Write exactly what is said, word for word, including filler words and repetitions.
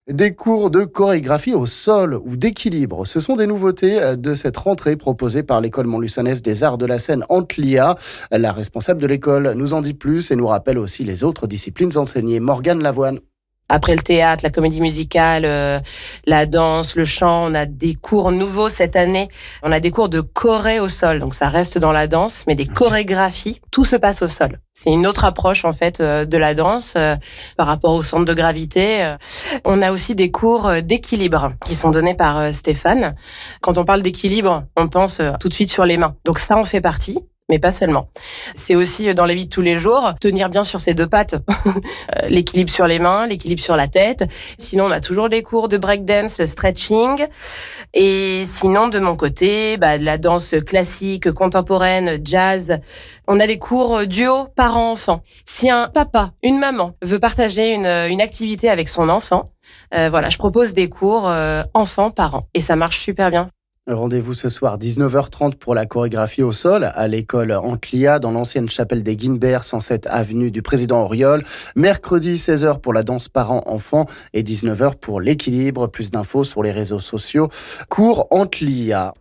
Des cours de chorégraphie au sol ou d'équilibre, ce sont des nouveautés de cette rentrée proposée par l'école montluçonnaise des arts de la scène Antlia. La responsable de l'école nous en dit plus et nous rappelle aussi les autres disciplines enseignées. Morgane Lavoine. Après le théâtre, la comédie musicale, euh, la danse, le chant, on a des cours nouveaux cette année. On a des cours de choré au sol, donc ça reste dans la danse, mais des chorégraphies, tout se passe au sol. C'est une autre approche en fait euh, de la danse euh, par rapport au centre de gravité. Euh, on a aussi des cours d'équilibre qui sont donnés par euh, Stéphane. Quand on parle d'équilibre, on pense euh, tout de suite sur les mains. Donc ça en fait partie. Mais pas seulement. C'est aussi dans la vie de tous les jours, tenir bien sur ses deux pattes. L'équilibre sur les mains, l'équilibre sur la tête. Sinon, on a toujours des cours de breakdance, le stretching. Et sinon, de mon côté, bah, de la danse classique, contemporaine, jazz. On a des cours duo parents-enfants. Si un papa, une maman veut partager une, une activité avec son enfant, euh, voilà, je propose des cours euh, enfants-parents. Et ça marche super bien. Rendez-vous ce soir dix-neuf heures trente pour la chorégraphie au sol à l'école Antlia dans l'ancienne chapelle des Guinbert, cent sept avenue du Président Auriol. Mercredi seize heures pour la danse parents-enfants et dix-neuf heures pour l'équilibre. Plus d'infos sur les réseaux sociaux. Cours Antlia.